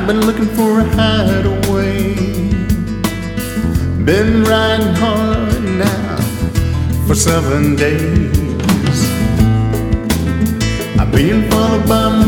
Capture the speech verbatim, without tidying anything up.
I've been looking for a hideaway. Been riding hard now for seven days. I'm being followed by